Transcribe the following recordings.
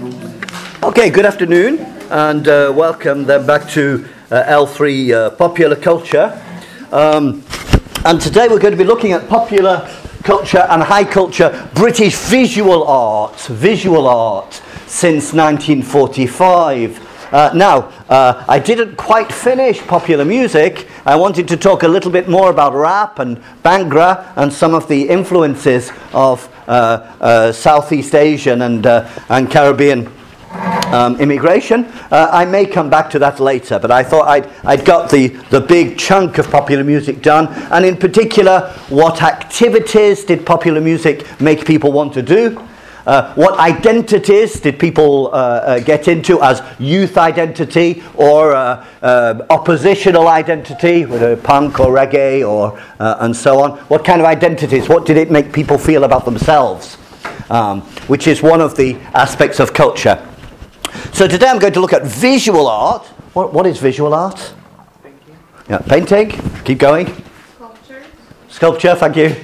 Okay, good afternoon, and welcome then back to L3 Popular Culture. And today we're going to be looking at popular culture and high culture British visual art since 1945. Now, I didn't quite finish popular music. I wanted to talk a little bit more about rap and Bhangra and some of the influences of Southeast Asian and Caribbean immigration. I may come back to that later, but I thought I'd got the big chunk of popular music done, and in particular, what activities did popular music make people want to do? What identities did people get into as youth identity or oppositional identity, whether punk or reggae or and so on? What kind of identities? What did it make people feel about themselves? Which is one of the aspects of culture. So today I'm going to look at visual art. What is visual art? Painting. Yeah, painting. Keep going. Sculpture. Sculpture, thank you.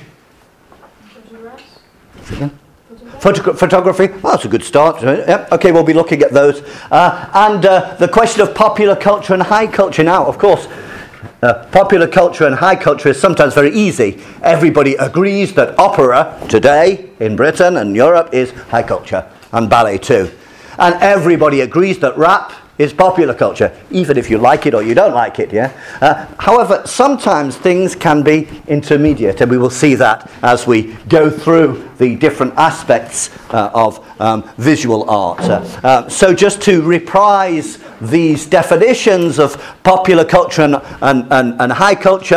Photographs. Photography. Well, that's a good start. Yep. Okay, we'll be looking at those. And the question of popular culture and high culture now, of course. Popular culture and high culture is sometimes very easy. Everybody agrees that opera today in Britain and Europe is high culture, and ballet too. And everybody agrees that rap is popular culture, even if you like it or you don't like it, yeah? However, sometimes things can be intermediate, and we will see that as we go through the different aspects of visual art. So just to reprise these definitions of popular culture and high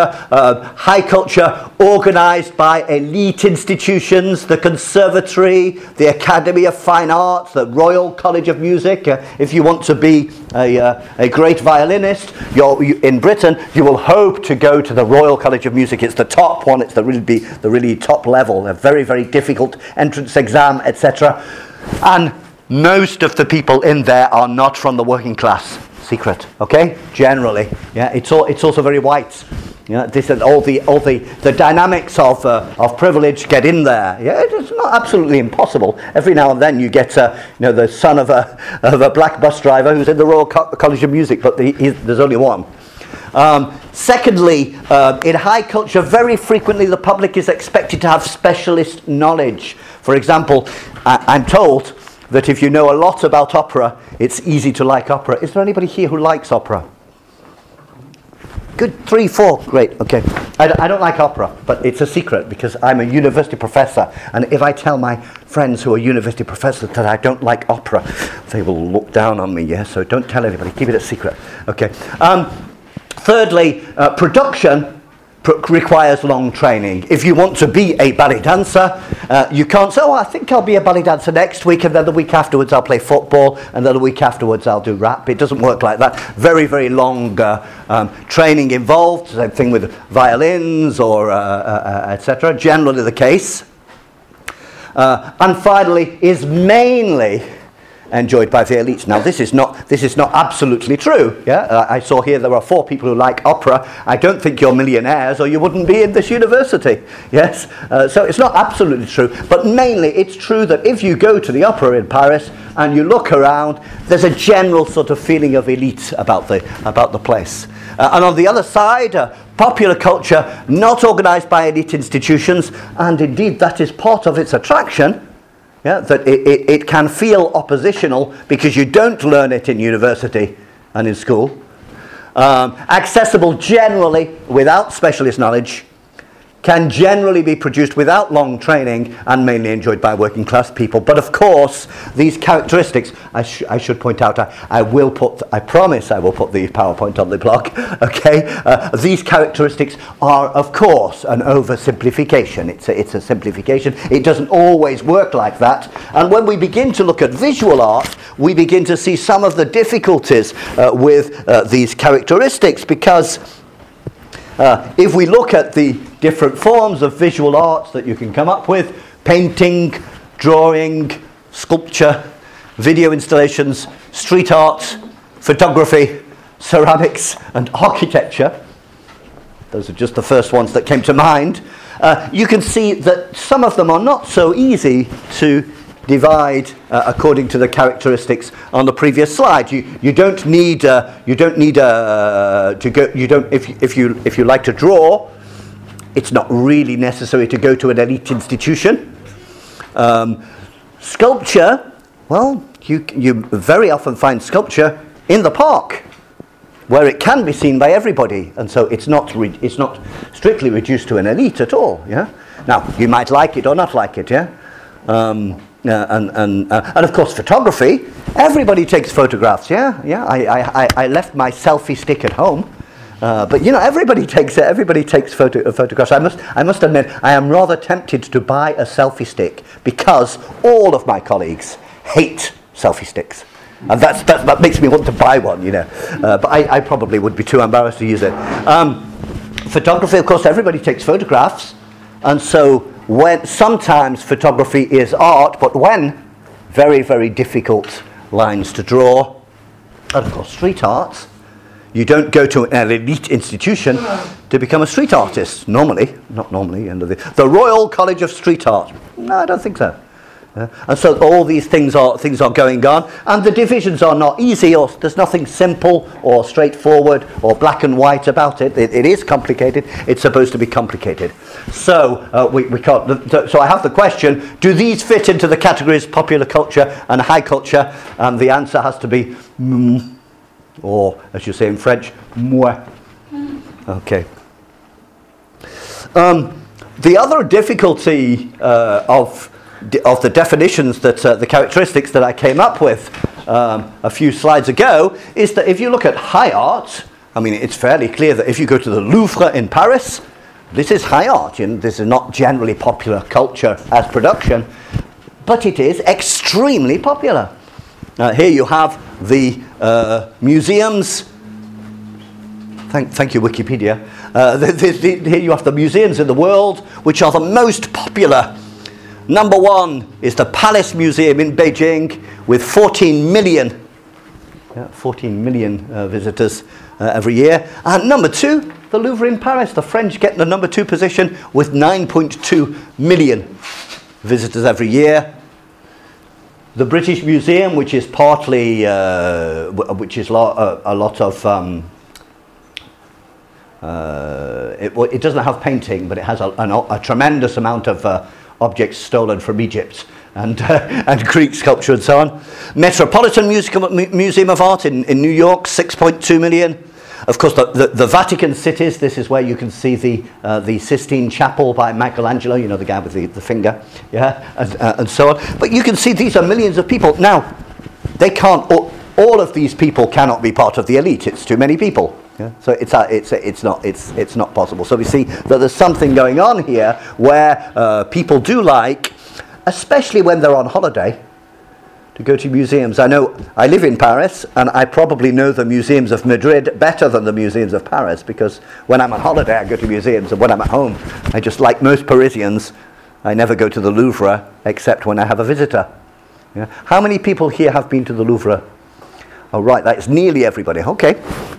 culture organised by elite institutions, the Conservatory, the Academy of Fine Arts, the Royal College of Music. If you want to be a great violinist in Britain, you will hope to go to the Royal College of Music. It's the top one, it's the really top level, a very, very difficult entrance exam, etc. And most of the people in there are not from the working class. Secret, okay? Generally, yeah. It's also very white. Yeah, this and all the dynamics of privilege get in there. Yeah, it's not absolutely impossible. Every now and then you get the son of a black bus driver who's in the Royal College of Music, but there's only one. Secondly, in high culture, very frequently the public is expected to have specialist knowledge. For example, I'm told that if you know a lot about opera, it's easy to like opera. Is there anybody here who likes opera? Good, 3, 4, great, okay. I don't like opera, but it's a secret because I'm a university professor, and if I tell my friends who are university professors that I don't like opera, they will look down on me, yeah? So don't tell anybody, keep it a secret, okay. Thirdly, production requires long training. If you want to be a ballet dancer, you can't say, I think I'll be a ballet dancer next week, and then the week afterwards I'll play football, and then the week afterwards I'll do rap. It doesn't work like that. Very, very long training involved. Same thing with violins or etc. Generally the case. And finally, is mainly enjoyed by the elites. Now, this is not absolutely true. Yeah, I saw here there are 4 people who like opera. I don't think you're millionaires, or you wouldn't be in this university. Yes, so it's not absolutely true, but mainly it's true that if you go to the opera in Paris and you look around, there's a general sort of feeling of elite about the place. And on the other side, popular culture, not organised by elite institutions, and indeed that is part of its attraction. Yeah, that it can feel oppositional because you don't learn it in university and in school. Accessible generally without specialist knowledge, can generally be produced without long training and mainly enjoyed by working class people. But of course, these characteristics, I should point out, I promise I will put the PowerPoint on the blog, okay? These characteristics are, of course, an oversimplification. It's a simplification. It doesn't always work like that. And when we begin to look at visual art, we begin to see some of the difficulties with these characteristics, because if we look at the different forms of visual arts that you can come up with, painting, drawing, sculpture, video installations, street art, photography, ceramics, and architecture, those are just the first ones that came to mind, you can see that some of them are not so easy to according to the characteristics on the previous slide. You don't need to go. You don't if you like to draw. It's not really necessary to go to an elite institution. Sculpture, well, you very often find sculpture in the park, where it can be seen by everybody, and so it's not strictly reduced to an elite at all. Yeah. Now you might like it or not like it. Yeah. And of course photography. Everybody takes photographs. Yeah. Yeah. I left my selfie stick at home. But you know, everybody takes photographs. I must admit, I am rather tempted to buy a selfie stick because all of my colleagues hate selfie sticks, and that makes me want to buy one. You know, but I probably would be too embarrassed to use it. Photography, of course, everybody takes photographs, and so when sometimes photography is art, but when very, very difficult lines to draw, and of course street art. You don't go to an elite institution to become a street artist, normally. Not normally. The Royal College of Street Art. No, I don't think so. And so all these things are going on, and the divisions are not easy, or there's nothing simple or straightforward or black and white about it. It is complicated. It's supposed to be complicated. So we can't. So I have the question: do these fit into the categories popular culture and high culture? And the answer has to be. Or, as you say in French, moi. Okay. The other difficulty of the definitions that the characteristics that I came up with a few slides ago is that if you look at high art, I mean, it's fairly clear that if you go to the Louvre in Paris, this is high art. You know, this is not generally popular culture as production, but it is extremely popular. Here you have the museums. Thank you, Wikipedia. Here you have the museums in the world which are the most popular. Number one is the Palace Museum in Beijing with 14 million visitors every year. And number two, the Louvre in Paris. The French get the number two position with 9.2 million visitors every year. The British Museum, which is partly, which is a lot of, it doesn't have painting, but it has a tremendous amount of objects stolen from Egypt and Greek sculpture and so on. Metropolitan Museum of Art in New York, 6.2 million. Of course, the Vatican cities, this is where you can see the Sistine Chapel by Michelangelo, you know, the guy with the finger, yeah, and so on. But you can see these are millions of people. Now, they can't, all of these people cannot be part of the elite. It's too many people. Yeah? So it's not possible. So we see that there's something going on here where people do like, especially when they're on holiday, to go to museums. I know I live in Paris, and I probably know the museums of Madrid better than the museums of Paris, because when I'm on holiday I go to museums, and when I'm at home, I just, like most Parisians, I never go to the Louvre except when I have a visitor. Yeah? How many people here have been to the Louvre? Oh, right, that's nearly everybody. Okay.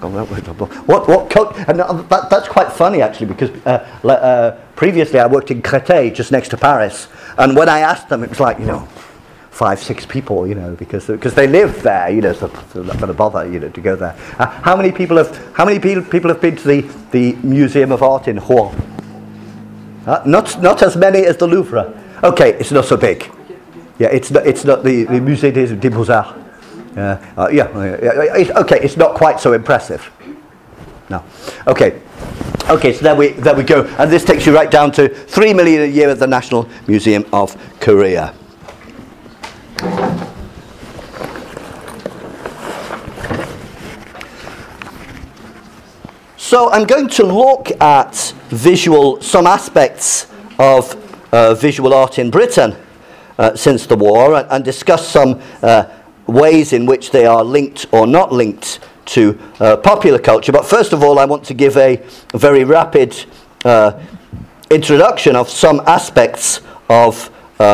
And that's quite funny, actually, because previously I worked in Créteil, just next to Paris, and when I asked them, it was like, 5-6 people, because they live there, so they're not going to bother, to go there. How many people have been to the Museum of Art in Rouen? Not as many as the Louvre. Okay, it's not so big. Yeah, it's not the Musée des Beaux-Arts. Okay, it's not quite so impressive. No. Okay, so there we go, and this takes you right down to 3 million a year at the National Museum of Korea. So I'm going to look at some aspects of visual art in Britain since the war, and discuss some ways in which they are linked or not linked to popular culture. But first of all, I want to give a very rapid introduction of some aspects of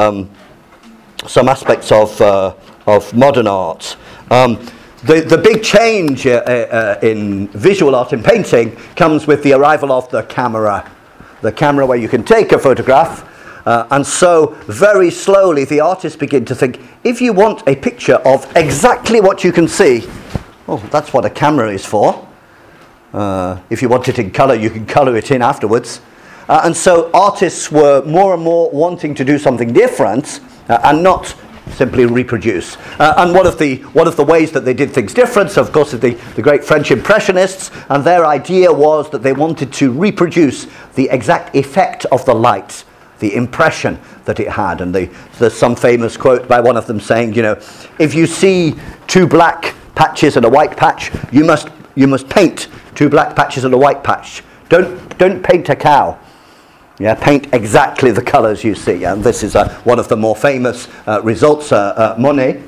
modern art. The big change in visual art and painting comes with the arrival of the camera. The camera, where you can take a photograph And so very slowly the artists begin to think, if you want a picture of exactly what you can see, well, that's what a camera is for. If you want it in colour, you can colour it in afterwards. And so artists were more and more wanting to do something different and not simply reproduce. And one of the ways that they did things different, so of course, is the great French Impressionists, and their idea was that they wanted to reproduce the exact effect of the light, the impression that it had. And there's some famous quote by one of them saying, you know, if you see two black patches and a white patch, you must paint two black patches and a white patch. Don't paint a cow. Yeah, paint exactly the colours you see. And this is one of the more famous results, Monet.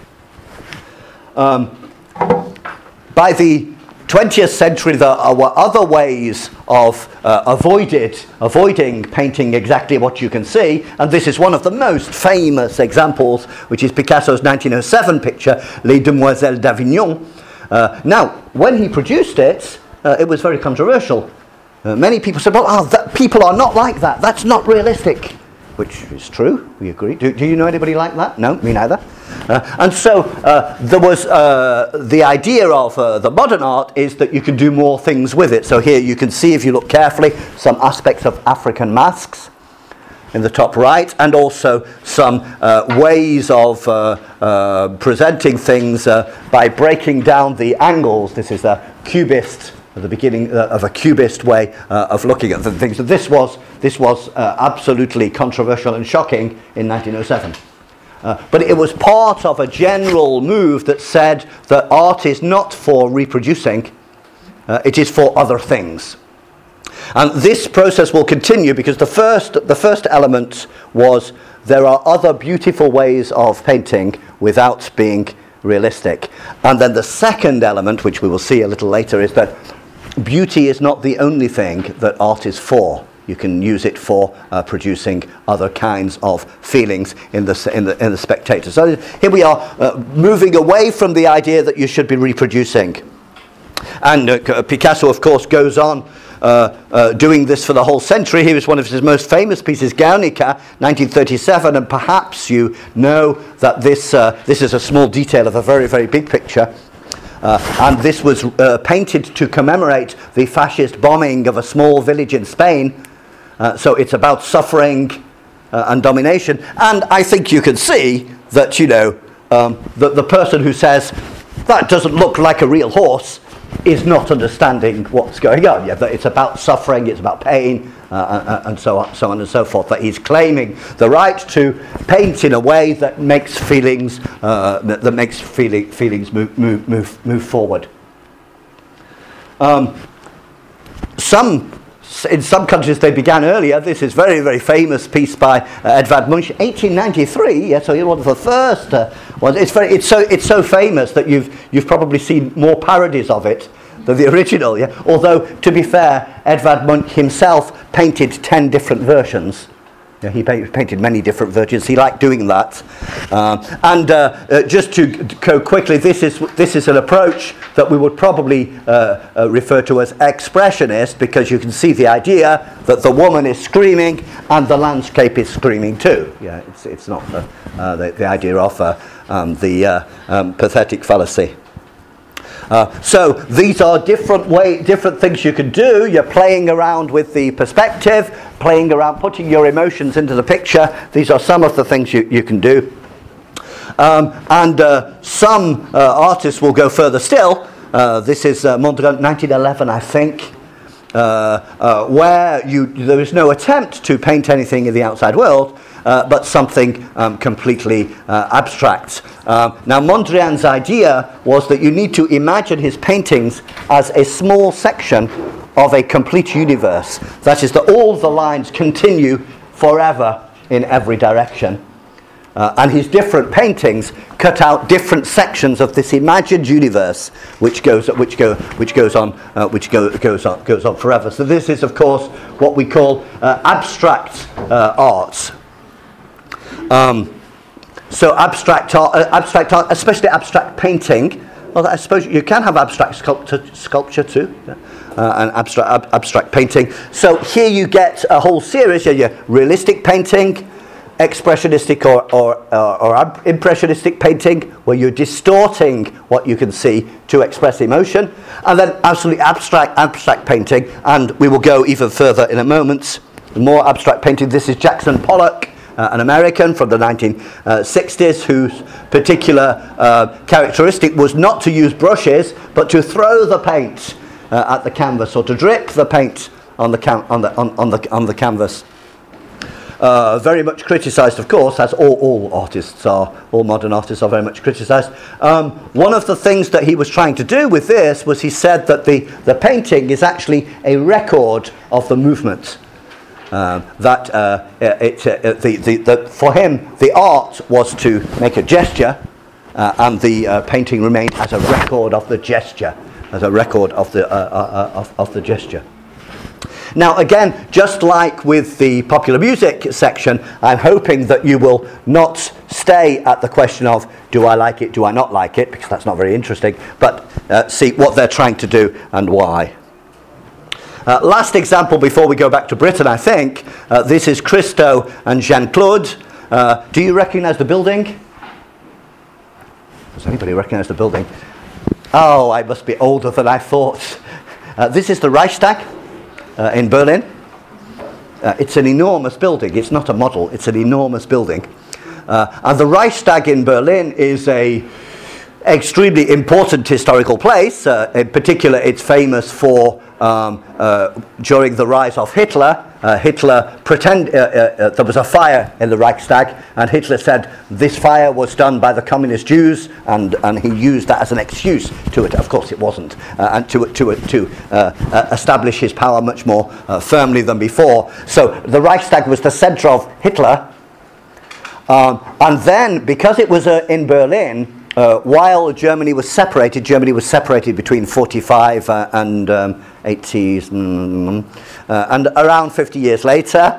By the 20th century, there were other ways of avoiding painting exactly what you can see, and this is one of the most famous examples, which is Picasso's 1907 picture, Les Demoiselles d'Avignon. Now, when he produced it, it was very controversial. Many people said, well, people are not like that. That's not realistic. Which is true, we agree. Do you know anybody like that? No, me neither. And so there was the idea of the modern art is that you can do more things with it. So here you can see, if you look carefully, some aspects of African masks in the top right, and also some ways of presenting things by breaking down the angles. This is a cubist, at the beginning of a cubist way of looking at the things. So this was absolutely controversial and shocking in 1907. But it was part of a general move that said that art is not for reproducing, it is for other things. And this process will continue because the first element was there are other beautiful ways of painting without being realistic. And then the second element, which we will see a little later, is that beauty is not the only thing that art is for. You can use it for producing other kinds of feelings in the spectator. So here we are moving away from the idea that you should be reproducing. And Picasso, of course, goes on doing this for the whole century. Here is one of his most famous pieces, Guernica, 1937, and perhaps you know that this is a small detail of a very, very big picture. And this was painted to commemorate the fascist bombing of a small village in Spain. So it's about suffering and domination. And I think you can see that, you know, the person who says, that doesn't look like a real horse, is not understanding what's going on. Yeah, that it's about suffering, it's about pain, and so on and so forth. That he's claiming the right to paint in a way that makes feelings move forward. In some countries they began earlier. This is very, very famous piece by Edvard Munch, 1893. Yeah, so you're one of the first ones. It's so famous that you've probably seen more parodies of it than the original. Yeah, although to be fair, Edvard Munch himself painted 10 different versions. Yeah, he painted many different versions. He liked doing that. Just to go quickly, this is an approach that we would probably refer to as expressionist, because you can see the idea that the woman is screaming and the landscape is screaming too. Yeah, it's not the idea of the pathetic fallacy. So these are different things you can do. You're playing around with the perspective, playing around, putting your emotions into the picture. These are some of the things you can do. Some artists will go further still. This is Mondrian, 1911, I think, where there is no attempt to paint anything in the outside world, but something completely abstract. Now, Mondrian's idea was that you need to imagine his paintings as a small section of a complete universe. That is, that all the lines continue forever in every direction. And his different paintings cut out different sections of this imagined universe, which goes on forever. So this is, of course, what we call abstract art. So abstract art, especially abstract painting, Well, I suppose you can have abstract sculpture too, yeah? And abstract painting. So here you get a whole series. Your realistic painting, expressionistic or impressionistic painting, where you're distorting what you can see to express emotion, and then absolutely abstract painting. And we will go even further in a moment. More abstract painting. This is Jackson Pollock, an American from the 1960s, whose particular characteristic was not to use brushes, but to throw the paint at the canvas, or to drip the paint on the canvas. Very much criticised, of course, as all artists are. All modern artists are very much criticised. One of the things that he was trying to do with this was he said that the painting is actually a record of the movement. That for him, the art was to make a gesture, and the painting remained as a record of the gesture, as a record of the gesture. Now, again, just like with the popular music section, I'm hoping that you will not stay at the question of, do I like it, do I not like it, because that's not very interesting, but see what they're trying to do and why. Last example before we go back to Britain, I think. This is Christo and Jean-Claude. Do you recognise the building? Does anybody recognise the building? Oh, I must be older than I thought. This is the Reichstag in Berlin. It's an enormous building. It's not a model. It's an enormous building. And the Reichstag in Berlin is a extremely important historical place. In particular, it's famous for during the rise of Hitler. Hitler there was a fire in the Reichstag, and Hitler said this fire was done by the communist Jews, and he used that as an excuse to it. Of course, it wasn't, and to establish his power much more firmly than before. So the Reichstag was the centre of Hitler, and then because it was in Berlin. While Germany was separated between 45 and 80s, and around 50 years later.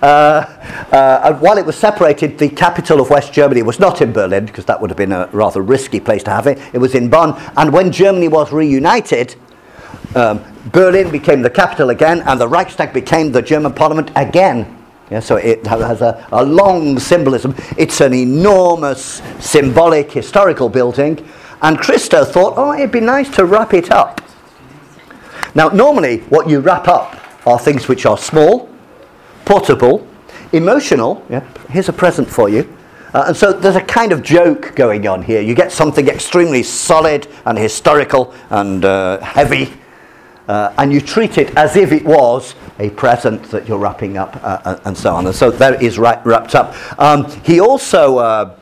And while it was separated, the capital of West Germany was not in Berlin, because that would have been a rather risky place to have it. It was in Bonn. And when Germany was reunited, Berlin became the capital again, and the Reichstag became the German parliament again. Yeah, so it has a long symbolism. It's an enormous symbolic historical building, and Christo thought, it'd be nice to wrap it up. Now, normally what you wrap up are things which are small, portable, emotional. Yeah, here's a present for you. And so there's a kind of joke going on here. You get something extremely solid and historical and heavy, and you treat it as if it was a present that you're wrapping up, and so on. And so there it is wrapped up. He also,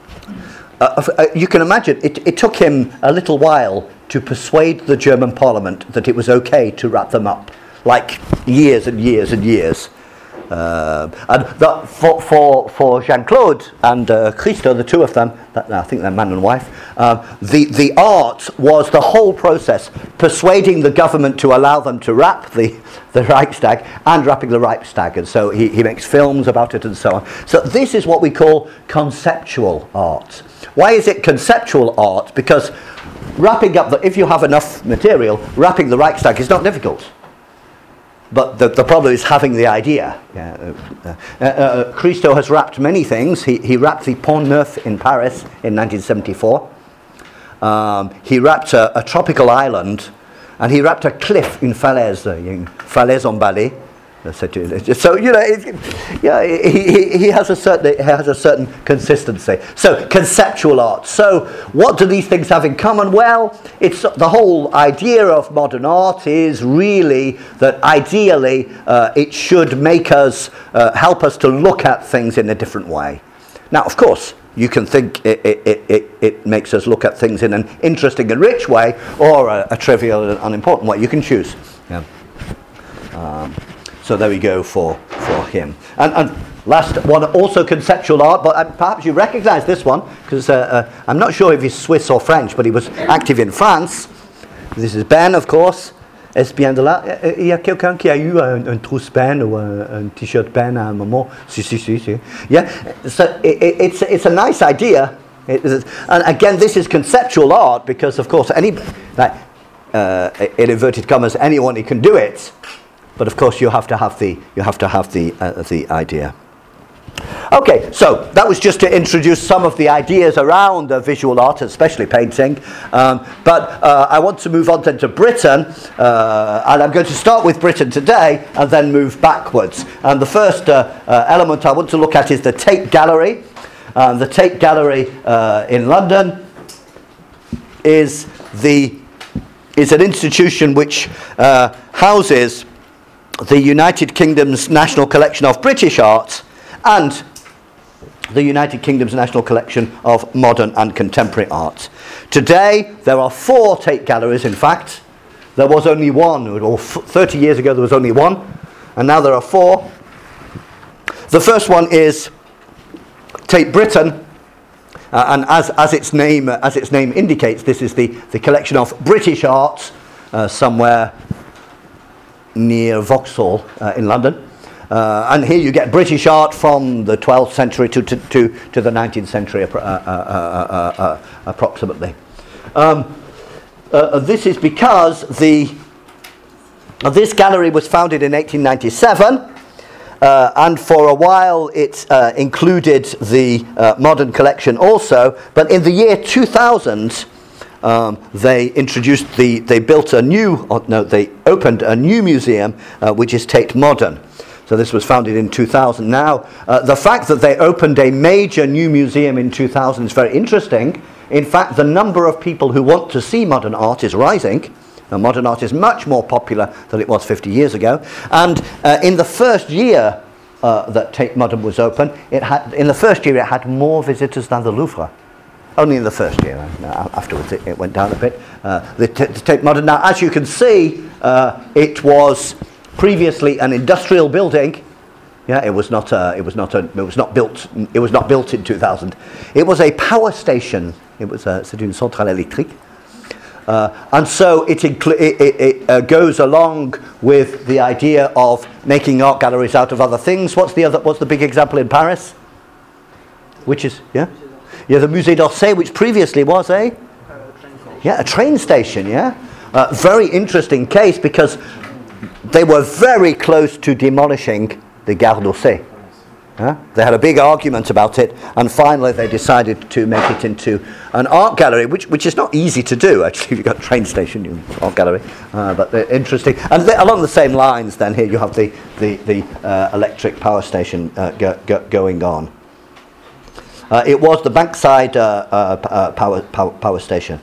you can imagine, it took him a little while to persuade the German parliament that it was okay to wrap them up, like years and years and years. And for Jean-Claude and Christo, the two of them, I think they're man and wife, the art was the whole process, persuading the government to allow them to wrap the Reichstag and wrapping the Reichstag. And so he makes films about it and so on. So this is what we call conceptual art. Why is it conceptual art? Because wrapping up, if you have enough material, wrapping the Reichstag is not difficult. But the problem is having the idea. Christo has wrapped many things. He wrapped the Pont Neuf in Paris in 1974. He wrapped a tropical island, and he wrapped a cliff in Falaise emballée. So he has a certain consistency. So conceptual art. So what do these things have in common? Well, it's the whole idea of modern art is really that ideally it should make us help us to look at things in a different way. Now, of course, you can think it makes us look at things in an interesting and rich way, or a trivial and unimportant way. You can choose. Yeah. So there we go for him. And last one, also conceptual art, but perhaps you recognise this one, because I'm not sure if he's Swiss or French, but he was active in France. This is Ben, of course. Est-ce bien de là? Il y a quelqu'un qui a eu un trousse Ben ou un t-shirt Ben à un moment? Si. Yeah. So it's a nice idea, And again, this is conceptual art because, of course, in inverted commas, anyone can do it. But of course, you have to have the idea. Okay, so that was just to introduce some of the ideas around visual art, especially painting. But I want to move on then to Britain, and I'm going to start with Britain today and then move backwards. And the first element I want to look at is the Tate Gallery. The Tate Gallery in London is an institution which houses the United Kingdom's National Collection of British Art and the United Kingdom's National Collection of Modern and Contemporary Art. Today, there are 4 Tate Galleries, in fact. There was only one, or 30 years ago there was only one, and now there are 4. The first one is Tate Britain, and as its name indicates, this is the collection of British art somewhere near Vauxhall in London. And here you get British art from the 12th century to the 19th century approximately. This is because this gallery was founded in 1897, and for a while it included the modern collection also, but in the year 2000 they opened a new museum which is Tate Modern. So this was founded in 2000. Now, the fact that they opened a major new museum in 2000 is very interesting. In fact, the number of people who want to see modern art is rising. Now, modern art is much more popular than it was 50 years ago. And in the first year that Tate Modern was open, it had more visitors than the Louvre. Only in the first year. Afterwards, it went down a bit. The Tate Modern. Now, as you can see, it was previously an industrial building. Yeah, it was not built in 2000. It was a power station. C'est une centrale électrique. And so it goes along with the idea of making art galleries out of other things. What's the big example in Paris? Which is the Musée d'Orsay, which previously was a train station. Yeah, very interesting case because they were very close to demolishing the Gare d'Orsay. They had a big argument about it, and finally they decided to make it into an art gallery, which is not easy to do, actually. You've got a train station, art gallery, but they're interesting. And along the same lines, then, here you have the electric power station going on. It was the Bankside power station.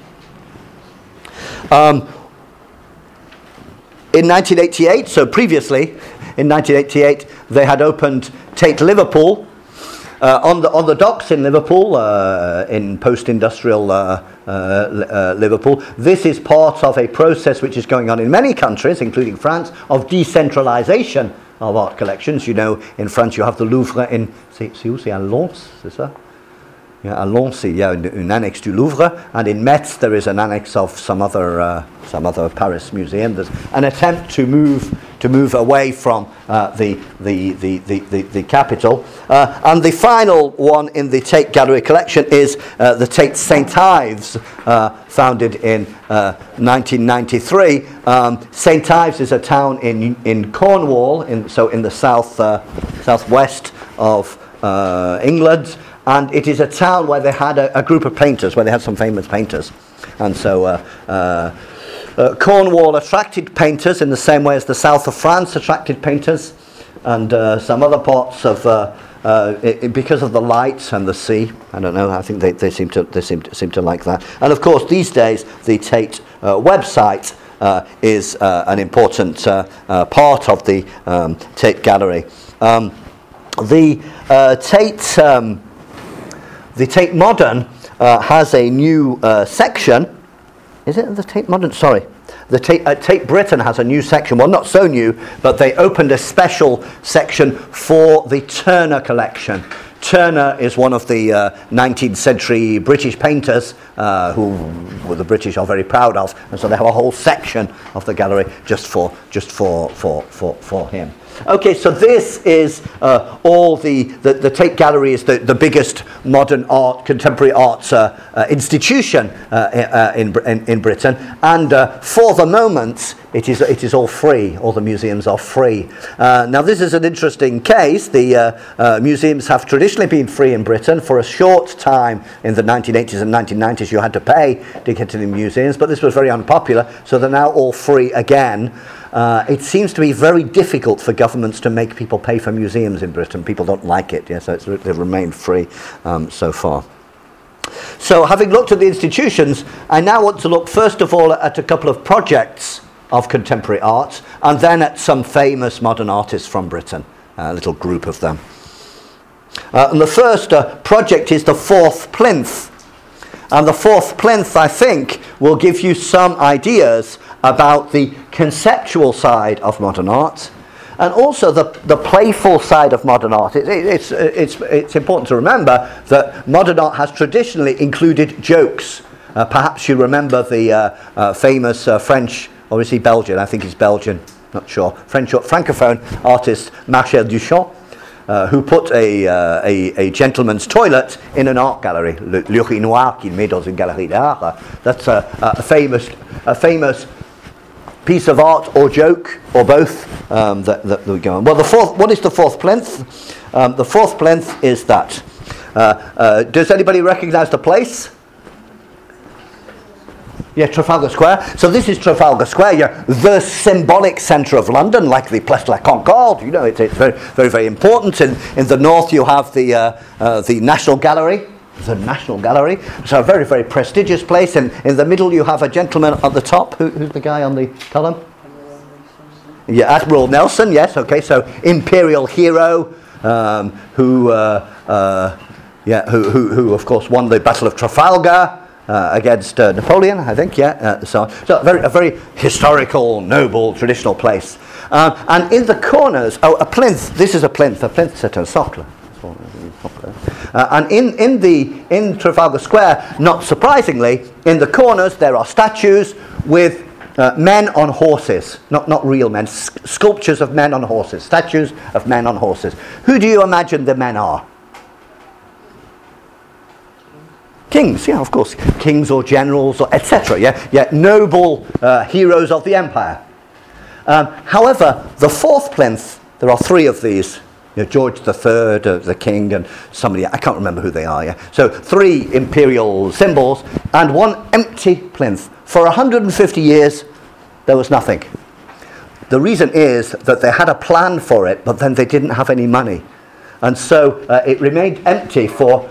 In 1988, so previously, in 1988, they had opened Tate Liverpool on the docks in Liverpool, in post-industrial Liverpool. This is part of a process which is going on in many countries, including France, of decentralization of art collections. You know, in France you have the Louvre c'est à Lens, c'est ça? Yeah, à Lens, il y a une annexe du Louvre, and in Metz there is an annex of some other Paris museum. There's an attempt to move away from the capital, and the final one in the Tate Gallery collection is the Tate St Ives, founded in 1993. St Ives is a town in Cornwall, in the southwest of England. And it is a town where they had a group of painters, where they had some famous painters. And so Cornwall attracted painters in the same way as the south of France attracted painters. And some other parts of, because of the light and the sea. I don't know, I think they seem to like that. And of course, these days, the Tate website is an important part of the Tate Gallery. The Tate Modern has a new section. Is it the Tate Modern? Sorry. The Tate Britain has a new section. Well, not so new, but they opened a special section for the Turner collection. Turner is one of the 19th century British painters who the British are very proud of, and so they have a whole section of the gallery just for him. Okay, so this is all the Tate Gallery is the biggest modern art, contemporary arts institution in Britain, and for the moment it is all free. All the museums are free. Now this is an interesting case. The museums have traditionally been free in Britain. For a short time in the 1980s and 1990s you had to pay to get to the museums, but this was very unpopular, so they're now all free again. It seems to be very difficult for governments to make people pay for museums in Britain. People don't like it, so they've remained free so far. So having looked at the institutions, I now want to look first of all at a couple of projects of contemporary art, and then at some famous modern artists from Britain, a little group of them. And the first project is the Fourth Plinth. And the Fourth Plinth, I think, will give you some ideas about the conceptual side of modern art, and also the playful side of modern art. It's important to remember that modern art has traditionally included jokes. Perhaps you remember the famous French, or is he Belgian? I think he's Belgian, not sure. French Francophone artist Marcel Duchamp, who put a gentleman's toilet in an art gallery, l'urinoir qu'il met dans une galerie d'art. That's a famous piece of art or joke, or both, that we go on. Well, what is the Fourth Plinth? The Fourth Plinth is that. Does anybody recognise the place? Yeah, Trafalgar Square. So this is Trafalgar Square, the symbolic centre of London, like the Place de la Concorde. It's very, very, very important. In the north, you have the National Gallery. The National Gallery. So a very, very prestigious place. And in the middle, you have a gentleman at the top. Who's the guy on the column? Yeah, Admiral Nelson. Yes. Okay. So imperial hero, who of course won the Battle of Trafalgar. Against Napoleon, I think, so a very historical, noble, traditional place. And in the corners, a plinth. This is a plinth. A plinth, c'est un socle. And in Trafalgar Square, not surprisingly, in the corners there are statues with men on horses, not real men, sculptures of men on horses, statues of men on horses. Who do you imagine the men are? Kings, yeah, of course. Kings or generals, or etc. Yeah, noble heroes of the empire. However, the Fourth Plinth, there are three of these. George III, the king, and somebody, I can't remember who they are. Yeah, so three imperial symbols and one empty plinth. For 150 years, there was nothing. The reason is that they had a plan for it, but then they didn't have any money. And so it remained empty for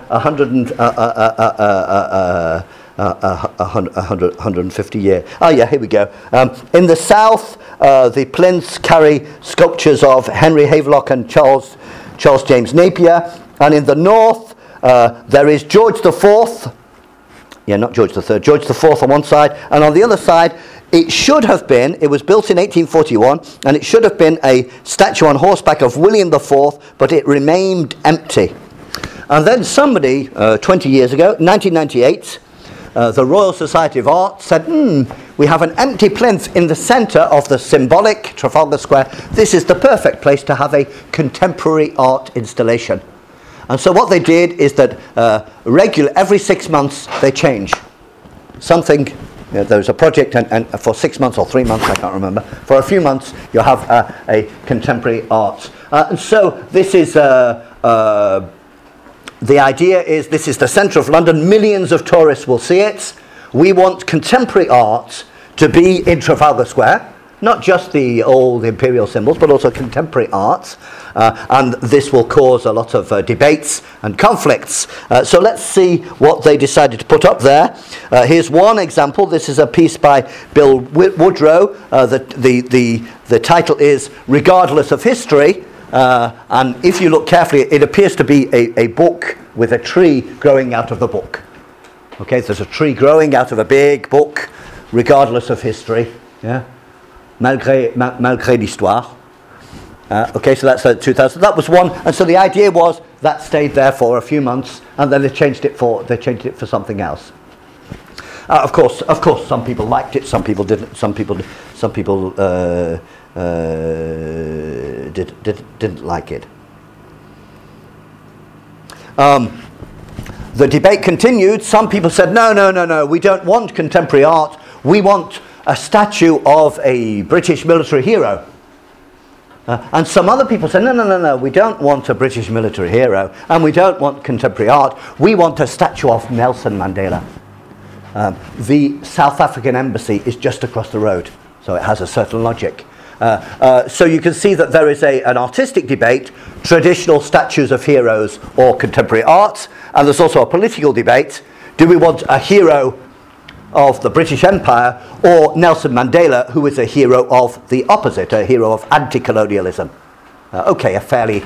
150 years. Oh yeah, here we go. In the south, the plinths carry sculptures of Henry Havelock and Charles James Napier. And in the north, there is George IV. Yeah, not George III. George IV on one side, and on the other side, it was built in 1841, and it should have been a statue on horseback of William IV, but it remained empty. And then somebody, 20 years ago, 1998, the Royal Society of Art said, we have an empty plinth in the centre of the symbolic Trafalgar Square. This is the perfect place to have a contemporary art installation. And so what they did is that every 6 months they change something. There was a project, and for 6 months or 3 months, I can't remember. For a few months, you have a contemporary art. And so this is the idea is this is the centre of London. Millions of tourists will see it. We want contemporary art to be in Trafalgar Square, not just the old imperial symbols, but also contemporary art. And this will cause a lot of debates and conflicts. So let's see what they decided to put up there. Here's one example. This is a piece by Bill Woodrow. The title is Regardless of History. And if you look carefully, it appears to be a book with a tree growing out of the book. Okay, there's a tree growing out of a big book, regardless of history. Yeah, malgré l'histoire. Okay, so that's 2000. That was one, and so the idea was that stayed there for a few months, and then they changed it for something else. Of course, some people liked it, some people didn't. Some people didn't like it. The debate continued. Some people said, no, we don't want contemporary art. We want a statue of a British military hero. And some other people said, no, we don't want a British military hero, and we don't want contemporary art. We want a statue of Nelson Mandela. The South African embassy is just across the road, so it has a certain logic. So you can see that there is an artistic debate, traditional statues of heroes or contemporary art, and there's also a political debate. Do we want a hero of the British Empire or Nelson Mandela, who is a hero of the opposite, a hero of anti-colonialism? A fairly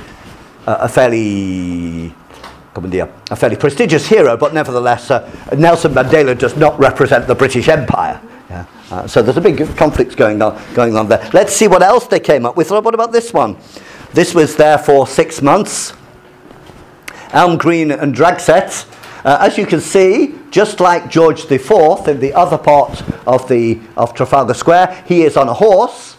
prestigious hero, but nevertheless, Nelson Mandela does not represent the British Empire. Yeah. So there's a big conflict going on there. Let's see what else they came up with. What about this one? This was there for 6 months. Elm Green and Dragset. As you can see, just like George IV in the other part of Trafalgar Square, he is on a horse.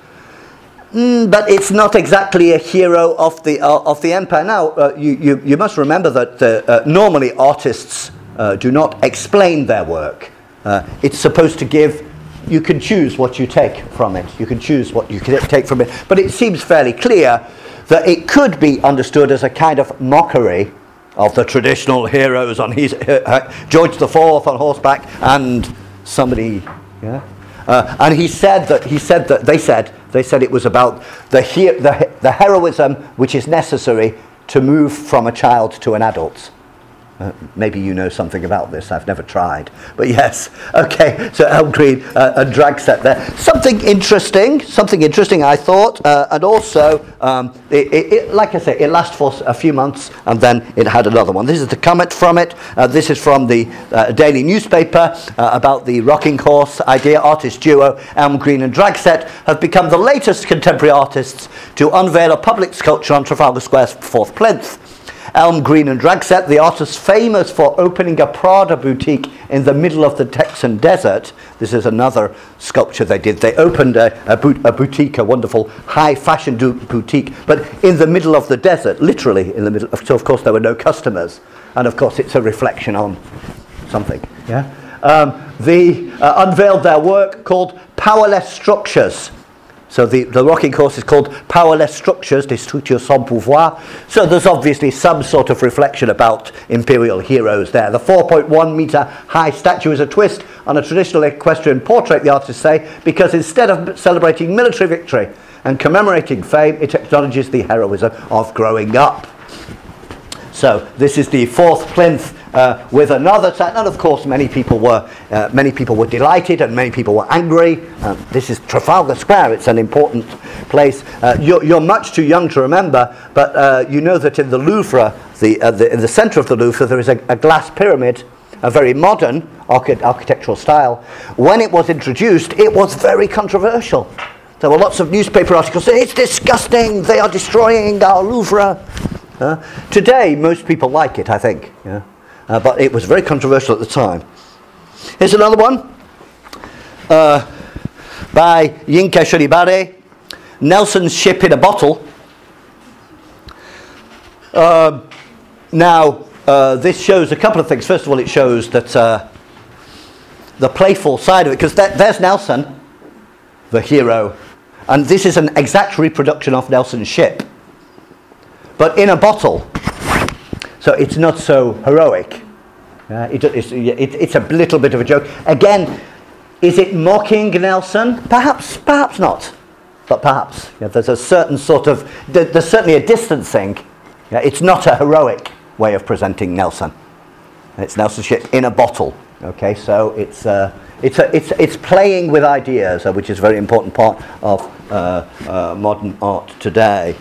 But it's not exactly a hero of the empire. Now, you must remember that normally artists do not explain their work. It's supposed to give. You can choose what you take from it. You can choose what you can take from it. But it seems fairly clear that it could be understood as a kind of mockery of the traditional heroes on his George IV on horseback and somebody. Yeah. And they said it was about the heroism which is necessary to move from a child to an adult. Maybe you know something about this. I've never tried, but yes. Okay, so Elm Green and Dragset there. Something interesting. I thought, and also, like I say, it lasted for a few months, and then it had another one. This is the comment from it. This is from the daily newspaper about the rocking horse idea. Artist duo Elm Green and Dragset have become the latest contemporary artists to unveil a public sculpture on Trafalgar Square's fourth plinth. Elm Green and Dragset, the artists famous for opening a Prada boutique in the middle of the Texan desert. This is another sculpture they did. They opened a boutique, a wonderful high fashion boutique, but in the middle of the desert, literally in the middle. So of course there were no customers, and of course it's a reflection on something. Yeah. They unveiled their work called Powerless Structures. So the rocking horse is called Powerless Structures, des structures sans pouvoir. So there's obviously some sort of reflection about imperial heroes there. The 4.1 metre high statue is a twist on a traditional equestrian portrait, the artists say, because instead of celebrating military victory and commemorating fame, it acknowledges the heroism of growing up. So this is the fourth plinth with another statue, and of course many people were delighted and many people were angry. This is Trafalgar Square. It's an important place. You're much too young to remember, but you know that in the Louvre, in the centre of the Louvre, there is a glass pyramid, a very modern architectural style. When it was introduced, it was very controversial. There were lots of newspaper articles saying it's disgusting. They are destroying our Louvre. Today, most people like it, I think. Yeah. But it was very controversial at the time. Here's another one by Yinka Shoribare, Nelson's Ship in a Bottle. This shows a couple of things. First of all, it shows that the playful side of it, because there's Nelson, the hero, and this is an exact reproduction of Nelson's ship, but in a bottle. So it's not so heroic. It's a little bit of a joke. Again, is it mocking Nelson? Perhaps not. But perhaps. Yeah, there's a certain sort of... There's certainly a distancing. Yeah, it's not a heroic way of presenting Nelson. It's Nelson's ship in a bottle. Okay, so it's playing with ideas, which is a very important part of modern art today.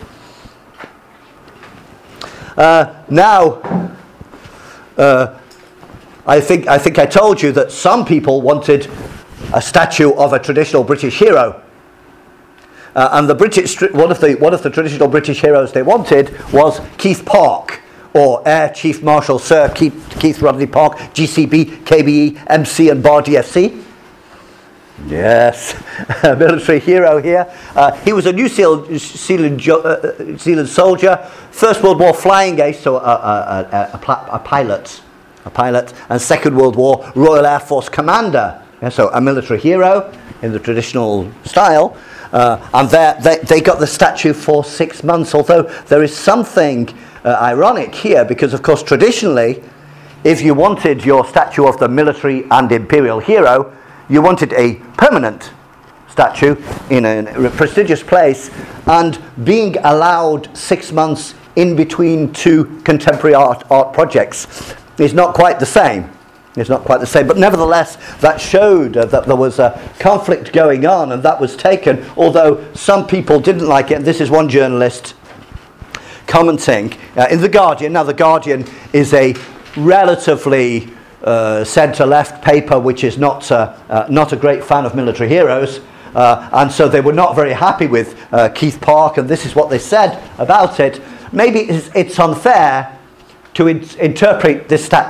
I think I told you that some people wanted a statue of a traditional British hero, and the one of the traditional British heroes they wanted was Keith Park, or Air Chief Marshal Sir Keith Rodney Park, GCB, KBE, MC, and Bar DFC. Yes, a military hero here. He was a New Zealand soldier, First World War flying ace, so a pilot, and Second World War Royal Air Force commander. Yeah, so a military hero in the traditional style. And they got the statue for 6 months, although there is something ironic here, because of course traditionally, if you wanted your statue of the military and imperial hero, you wanted a permanent statue in a prestigious place, and being allowed 6 months in between two contemporary art projects is not quite the same. It's not quite the same, but nevertheless, that showed that there was a conflict going on, and that was taken, although some people didn't like it. And this is one journalist commenting in The Guardian. Now, The Guardian is a relatively centre-left paper, which is not a great fan of military heroes, and so they were not very happy with Keith Park, and this is what they said about it. Maybe it's unfair to interpret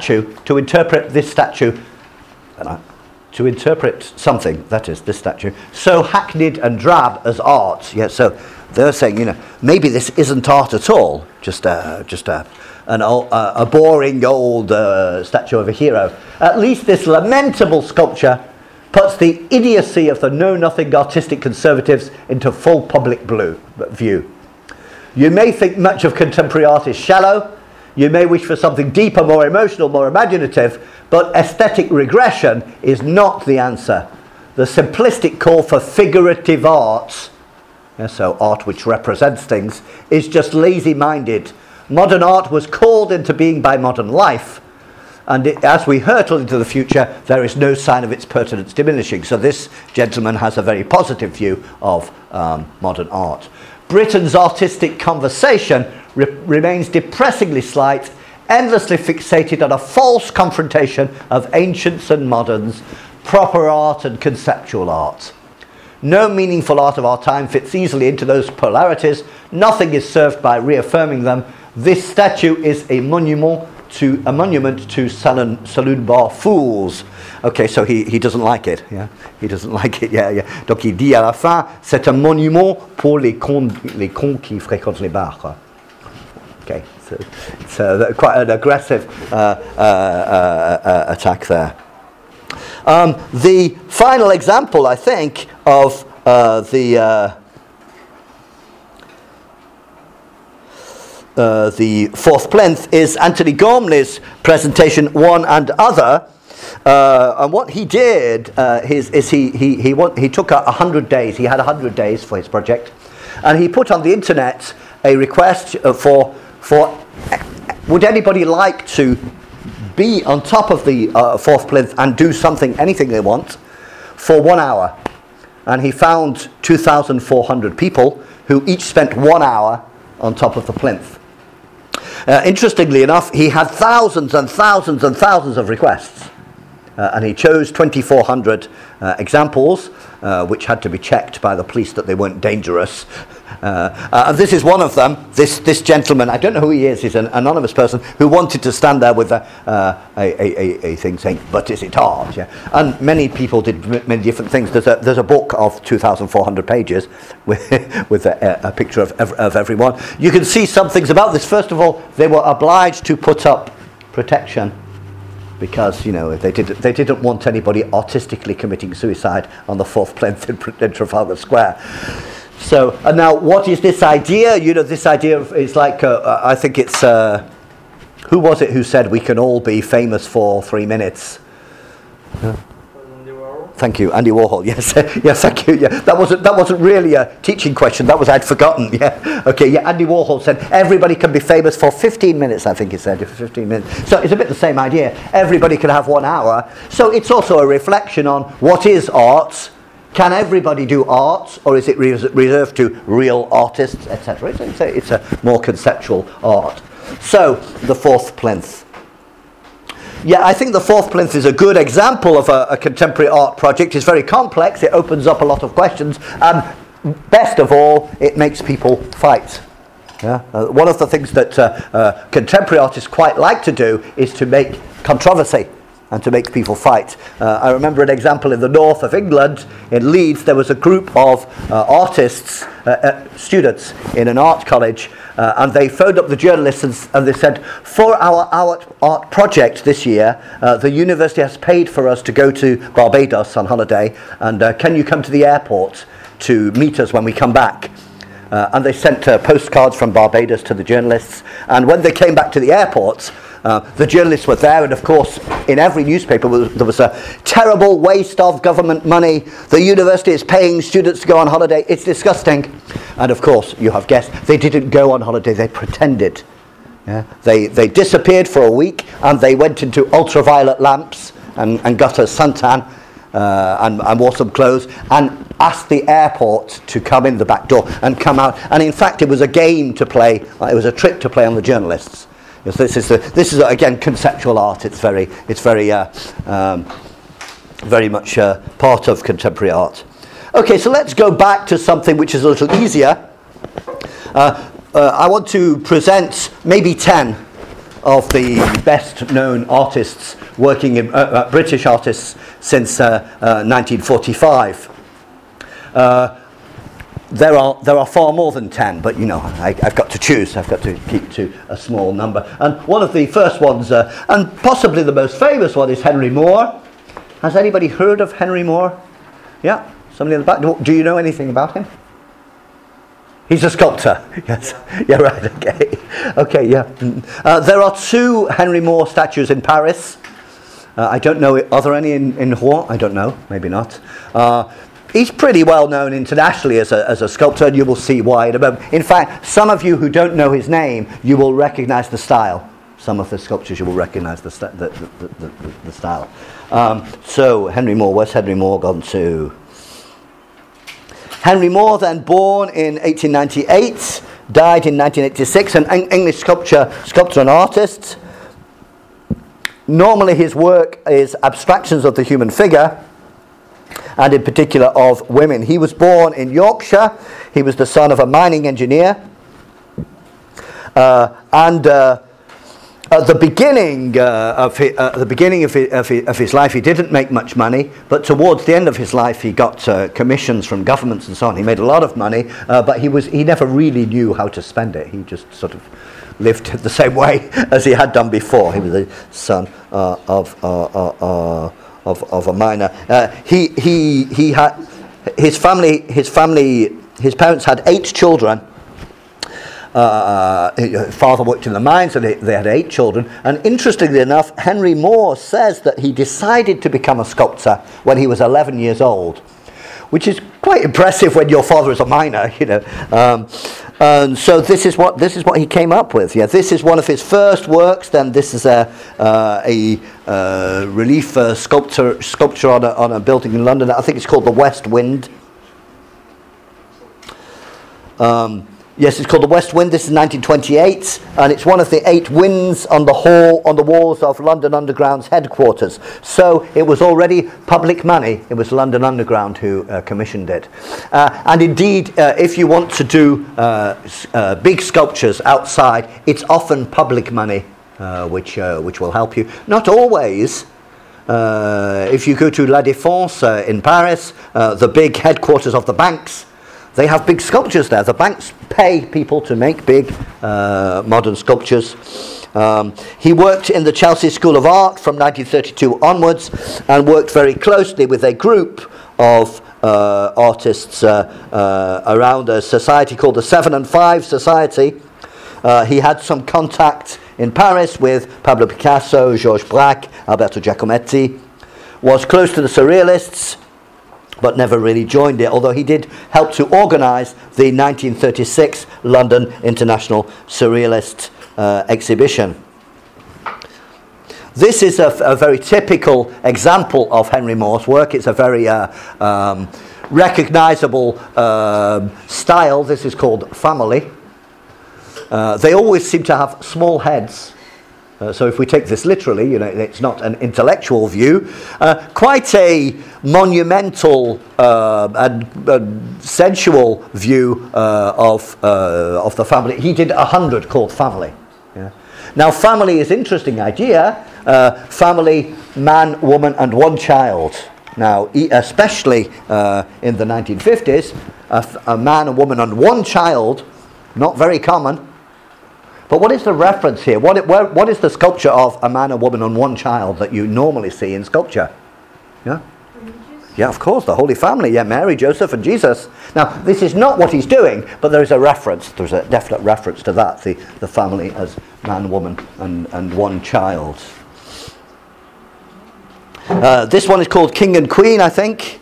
something, that is, this statue, so hackneyed and drab as art. Yeah, so they're saying, maybe this isn't art at all, just a boring old statue of a hero. At least this lamentable sculpture puts the idiocy of the know-nothing artistic conservatives into full public view. You may think much of contemporary art is shallow. You may wish for something deeper, more emotional, more imaginative, but aesthetic regression is not the answer. The simplistic call for figurative art, so art which represents things, is just lazy-minded. Modern art was called into being by modern life, and as we hurtle into the future, there is no sign of its pertinence diminishing. So this gentleman has a very positive view of modern art. Britain's artistic conversation remains depressingly slight, endlessly fixated on a false confrontation of ancients and moderns, proper art and conceptual art. No meaningful art of our time fits easily into those polarities. Nothing is served by reaffirming them. This statue is a monument to saloon bar fools. Okay, so he doesn't like it. Yeah, he doesn't like it. Yeah. Donc il dit à la fin, c'est un monument pour les cons qui fréquentent les bars. Okay, so it's quite an aggressive attack there. The final example, I think, of the fourth plinth is Anthony Gormley's presentation, One and Other. And what he did is he took 100 days. He had 100 days for his project, and he put on the internet a request for would anybody like to be on top of the fourth plinth and do anything they want, for 1 hour. And he found 2,400 people who each spent 1 hour on top of the plinth. Interestingly enough, he had thousands and thousands and thousands of requests. And he chose 2,400 examples, which had to be checked by the police that they weren't dangerous. And this is one of them. This gentleman, I don't know who he is, he's an anonymous person who wanted to stand there with a thing saying, "But is it art?" Yeah. And many people did many different things. There's a book of 2,400 pages with a picture of everyone. You can see some things about this. First of all, they were obliged to put up protection, because they didn't want anybody artistically committing suicide on the fourth plinth in Trafalgar Square. So, and now, what is this idea? This idea of, it's like I think it's who was it who said we can all be famous for 3 minutes? Thank you, Andy Warhol. Yes, yes, thank you. Yeah, that wasn't really a teaching question. That was, I'd forgotten. Yeah, okay. Yeah, Andy Warhol said everybody can be famous for 15 minutes. I think he said 15 minutes. So it's a bit the same idea. Everybody can have 1 hour. So it's also a reflection on what is art. Can everybody do art, or is it reserved to real artists, etc.? It's a more conceptual art. So the fourth plinth. Yeah, I think the fourth plinth is a good example of a contemporary art project. It's very complex. It opens up a lot of questions, and best of all, it makes people fight. Yeah? One of the things that contemporary artists quite like to do is to make controversy and to make people fight. I remember an example in the north of England, in Leeds, there was a group of artists, students in an art college, and they phoned up the journalists and they said, for our art project this year, the university has paid for us to go to Barbados on holiday, and can you come to the airport to meet us when we come back? And they sent postcards from Barbados to the journalists, and when they came back to the airport, the journalists were there, and of course in every newspaper there was a terrible waste of government money, the university is paying students to go on holiday, it's disgusting. And of course, you have guessed, they didn't go on holiday, they pretended. Yeah? They disappeared for a week, and they went into ultraviolet lamps and got a suntan and wore some clothes and asked the airport to come in the back door and come out. And in fact, it was a game to play, it was a trick to play on the journalists. Yes, this is again conceptual art. It's very much part of contemporary art. Okay, so let's go back to something which is a little easier. I want to present maybe 10 of the best known artists working in British artists since 1945. There are far more than 10, but you know, I've got to choose. I've got to keep to a small number. And one of the first ones, and possibly the most famous one, is Henry Moore. Has anybody heard of Henry Moore? Yeah? Somebody in the back? Do you know anything about him? He's a sculptor. Yes. Yeah, right, okay. Okay, yeah. There are 2 Henry Moore statues in Paris. I don't know, are there any in Rouen? I don't know, maybe not. He's pretty well known internationally as a sculptor, and you will see why in a moment. In fact, some of you who don't know his name, you will recognize the style. Some of the sculptures you will recognize the style. So, Henry Moore, where's Henry Moore gone to? Henry Moore, then born in 1898, died in 1986, an English sculptor and artist. Normally his work is abstractions of the human figure, and in particular of women. He was born in Yorkshire. He was the son of a mining engineer. At the beginning of his life, he didn't make much money, but towards the end of his life, he got commissions from governments and so on. He made a lot of money, but he never really knew how to spend it. He just sort of lived the same way as he had done before. He was the son of a miner. He had his parents had 8 children. Father worked in the mines, and they had 8 children. And interestingly enough, Henry Moore says that he decided to become a sculptor when he was 11 years old, which is quite impressive when your father is a miner, you know. And so this is what he came up with. Yeah, this is one of his first works. Then this is a relief sculpture on a building in London. I think it's called the West Wind. Yes, it's called the West Wind. This is 1928, and it's one of the 8 winds on the walls of London Underground's headquarters. So it was already public money. It was London Underground who commissioned it. And indeed, if you want to do big sculptures outside, it's often public money which will help you. Not always. If you go to La Défense in Paris, the big headquarters of the banks, they have big sculptures there. The banks pay people to make big modern sculptures. He worked in the Chelsea School of Art from 1932 onwards, and worked very closely with a group of artists around a society called the 7 and 5 Society. He had some contact in Paris with Pablo Picasso, Georges Braque, Alberto Giacometti, was close to the Surrealists, but never really joined it, although he did help to organise the 1936 London International Surrealist exhibition. This is a very typical example of Henry Moore's work. It's a very recognisable style. This is called family. They always seem to have small heads. So if we take this literally, you know, it's not an intellectual view. Quite a monumental and sensual view of the family. He did 100 called Family. Yeah. Now, family is an interesting idea. Family man, woman, and one child. Now, especially in the 1950s, a man, a woman, and one child, not very common. But what is the reference here? What is the sculpture of a man, a woman, and one child that you normally see in sculpture? Yeah? Yeah, of course, the Holy Family. Yeah, Mary, Joseph, and Jesus. Now, this is not what he's doing, but there is a reference. There's a definite reference to that, the family as man, woman, and one child. This one is called King and Queen, I think.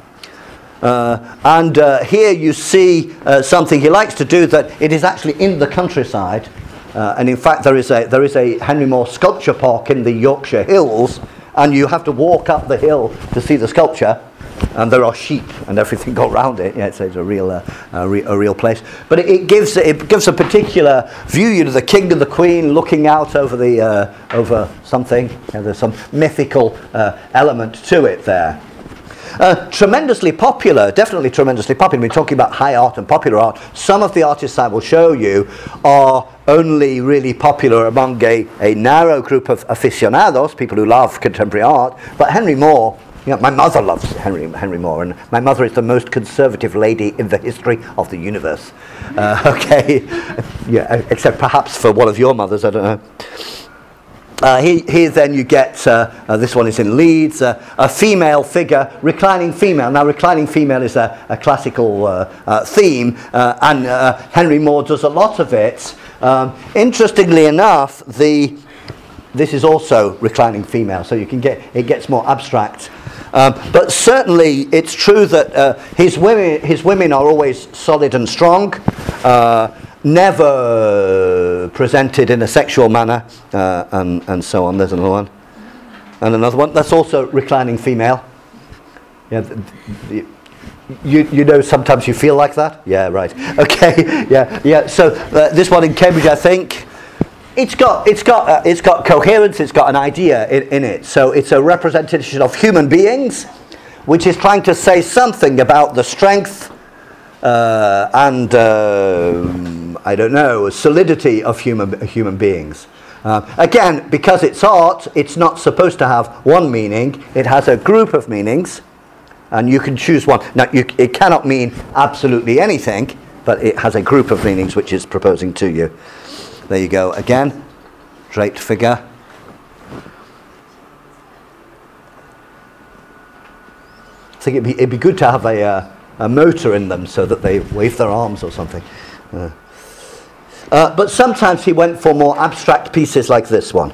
And here you see something he likes to do, that it is actually in the countryside. And in fact, there is a Henry Moore sculpture park in the Yorkshire Hills, and you have to walk up the hill to see the sculpture. And there are sheep and everything all around it. Yeah, it's a real place. But it gives a particular view. You know, the king and the queen looking out over over something. There's some mythical element to it there. Tremendously popular, definitely tremendously popular. We're talking about high art and popular art. Some of the artists I will show you are only really popular among a narrow group of aficionados, people who love contemporary art. But Henry Moore, you know, my mother loves Henry Moore, and my mother is the most conservative lady in the history of the universe. Okay, yeah, except perhaps for one of your mothers, I don't know. Here then you get, this one is in Leeds, a female figure, reclining female. Now reclining female is a classical theme, and Henry Moore does a lot of it. Interestingly enough, this is also reclining female, so you can it gets more abstract. But certainly it's true that his women are always solid and strong. Never presented in a sexual manner, and so on. There's another one. And another one. That's also reclining female. Yeah, you know, sometimes you feel like that. Yeah, right. Okay. Yeah. So this one in Cambridge, I think, it's got coherence. It's got an idea in it. So it's a representation of human beings, which is trying to say something about the strength and I don't know, solidity of human beings. Again, because it's art, it's not supposed to have one meaning. It has a group of meanings, and you can choose one. Now, it cannot mean absolutely anything, but it has a group of meanings which it's proposing to you. There you go. Again, draped figure. I think it'd be good to have a motor in them so that they wave their arms or something. But sometimes he went for more abstract pieces like this one.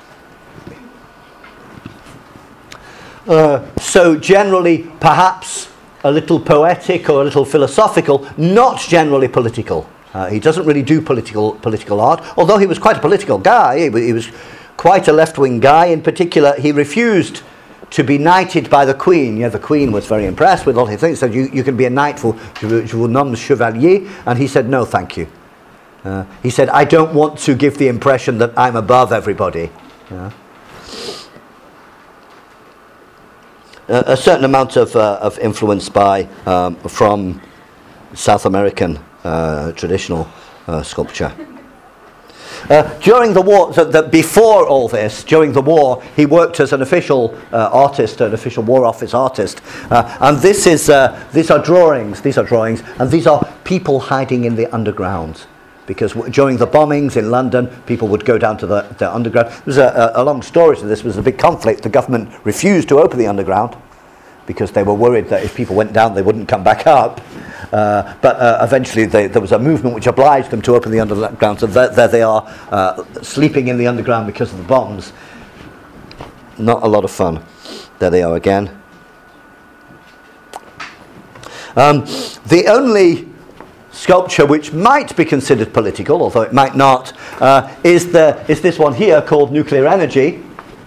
So generally, perhaps a little poetic or a little philosophical, not generally political. He doesn't really do political art, although he was quite a political guy. He was quite a left-wing guy. In particular, he refused to be knighted by the Queen. Yeah, the Queen was very impressed with all his things. Said, you can be a knight for je vous nomme chevalier, and he said, no, thank you. He said, I don't want to give the impression that I'm above everybody. A certain amount of influence from South American traditional sculpture. During the war, before all this, during the war, he worked as an official artist, an official War Office artist, and these are drawings, and these are people hiding in the underground. Because during the bombings in London, people would go down to the underground. There's a long story to this. There was a big conflict. The government refused to open the underground because they were worried that if people went down, they wouldn't come back up. But eventually there was a movement which obliged them to open the underground. So there they are, sleeping in the underground because of the bombs. Not a lot of fun. There they are again. The only sculpture which might be considered political, although it might not, is this one here called Nuclear Energy.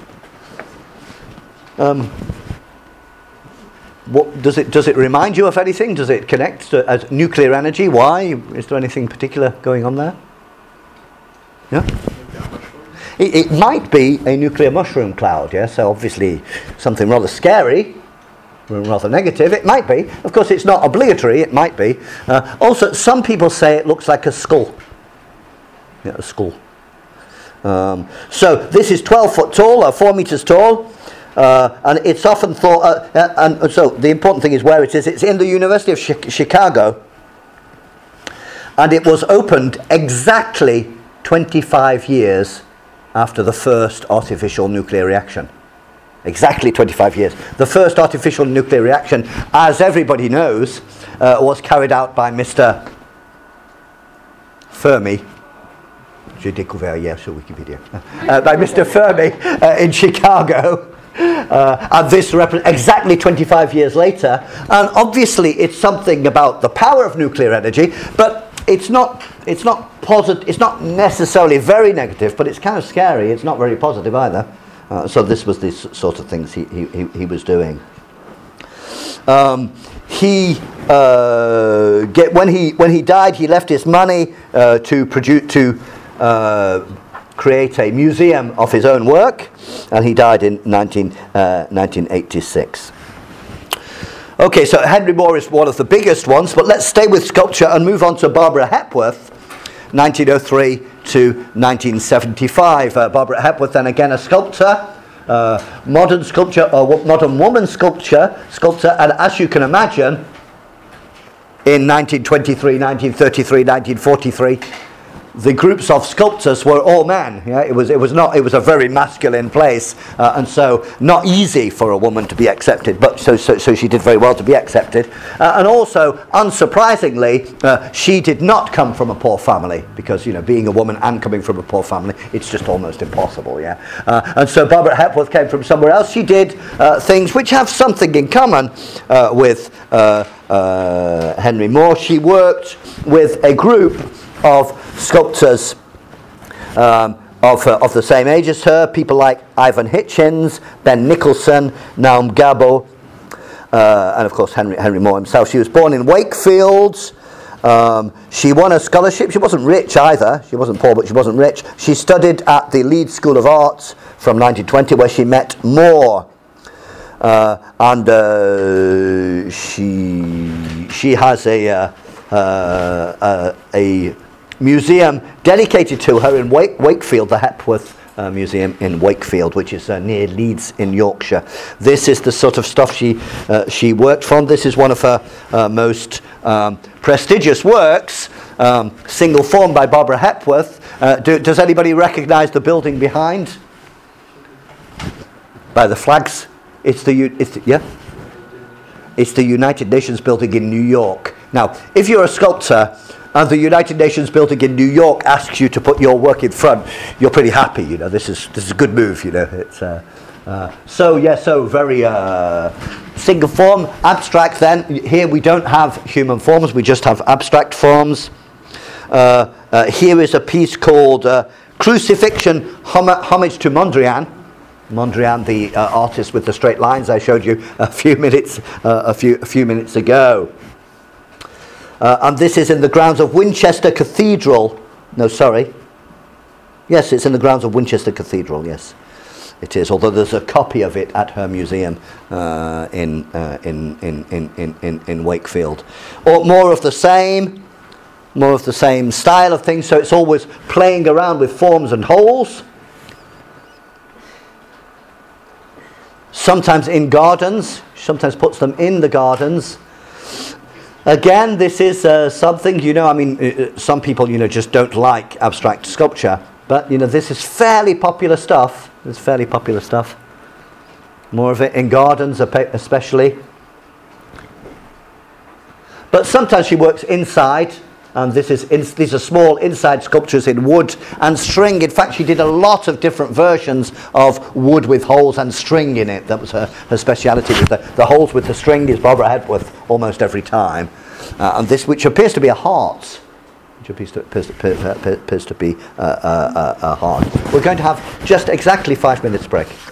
What does it remind you of anything? Does it connect to nuclear energy? Why? Is there anything particular going on there? Yeah? It might be a nuclear mushroom cloud, yeah? So obviously something rather scary, rather negative. It might be. Of course, it's not obligatory. It might be. Also, some people say it looks like a skull. Yeah, a skull. So this is 12 foot tall, 4 meters tall. And it's often thought, and so the important thing is where it is. It's in the University of Chicago, and it was opened exactly 25 years after the first artificial nuclear reaction. Exactly 25 years. The first artificial nuclear reaction, as everybody knows, was carried out by Mr. Fermi. J'ai découvert hier sur Wikipedia. By Mr. Fermi in Chicago. And this exactly 25 years later. And obviously it's something about the power of nuclear energy, but it's not positive. It's not necessarily very negative, but it's kind of scary. It's not very positive either. So this was the sort of things he was doing. When he died, he left his money to create a museum of his own work, and he died in 1986. Okay, so Henry Moore is one of the biggest ones, but let's stay with sculpture and move on to Barbara Hepworth, 1903 to 1975. Barbara Hepworth, then again a sculptor, modern sculpture, or modern woman sculptor, and as you can imagine, in 1923, 1933, 1943, the groups of sculptors were all men. Yeah? It was a very masculine place, and so not easy for a woman to be accepted. But so she did very well to be accepted, and also unsurprisingly, she did not come from a poor family, because being a woman and coming from a poor family, it's just almost impossible. Yeah, and so Barbara Hepworth came from somewhere else. She did things which have something in common with Henry Moore. She worked with a group of sculptors of the same age as her, people like Ivan Hitchens, Ben Nicholson, Naum Gabo, and of course Henry Moore himself. She was born in Wakefield. She won a scholarship. She wasn't rich either. She wasn't poor, but she wasn't rich. She studied at the Leeds School of Arts from 1920, where she met Moore. And she has a museum dedicated to her in Wakefield, the Hepworth Museum in Wakefield, which is near Leeds in Yorkshire. This is the sort of stuff she worked from. This is one of her most prestigious works, single form by Barbara Hepworth. Does anybody recognise the building behind? By the flags? It's the United Nations building in New York. Now, if you're a sculptor and the United Nations building in New York asks you to put your work in front, you're pretty happy. This is a good move. It's so very single form, abstract. Then here we don't have human forms; we just have abstract forms. Here is a piece called "Crucifixion: Homage to Mondrian." Mondrian, the artist with the straight lines I showed you a few minutes ago. And this is in the grounds of Winchester Cathedral. No, sorry. Yes, it's in the grounds of Winchester Cathedral. Yes, it is. Although there's a copy of it at her museum in Wakefield. Or more of the same style of things. So it's always playing around with forms and holes. Sometimes in gardens. Sometimes puts them in the gardens. Again, this is something, some people, just don't like abstract sculpture. But, this is fairly popular stuff. It's fairly popular stuff. More of it in gardens, especially. But sometimes she works inside. And these are small inside sculptures in wood and string. In fact, she did a lot of different versions of wood with holes and string in it. That was her speciality. With the holes with the string is Barbara Hepworth almost every time. And this, which appears to be a heart, appears to be a heart. We're going to have just exactly 5 minutes break.